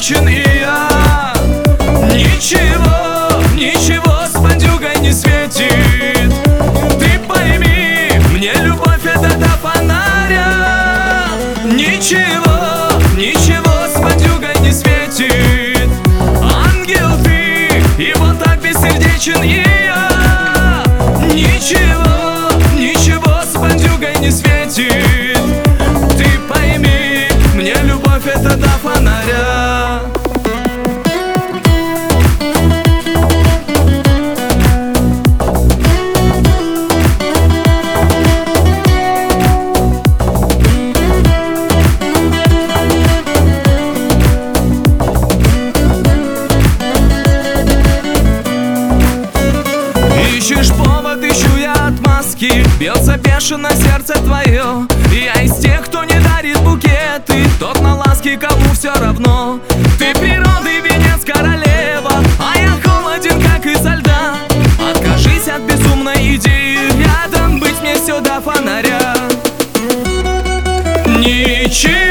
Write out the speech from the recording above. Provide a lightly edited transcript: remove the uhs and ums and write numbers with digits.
сердечен и я. Ничего, ничего с бандюгой не светит. Ты пойми, мне любовь это до фонаря. Ничего, ничего с бандюгой не светит. Ангел ты, и вот так бессердечен и я. Ничего, ничего с бандюгой не светит. Ты пойми, мне любовь это до фонаря. Ищешь повод, ищу я отмазки. Бьется бешено сердце твое. Я из тех, кто не дарит букеты, тот на ласки, кому все равно. Ты природы венец, королева, а я холоден, как изо льда. Откажись от безумной идеи, рядом быть мне все до фонаря. Ничего.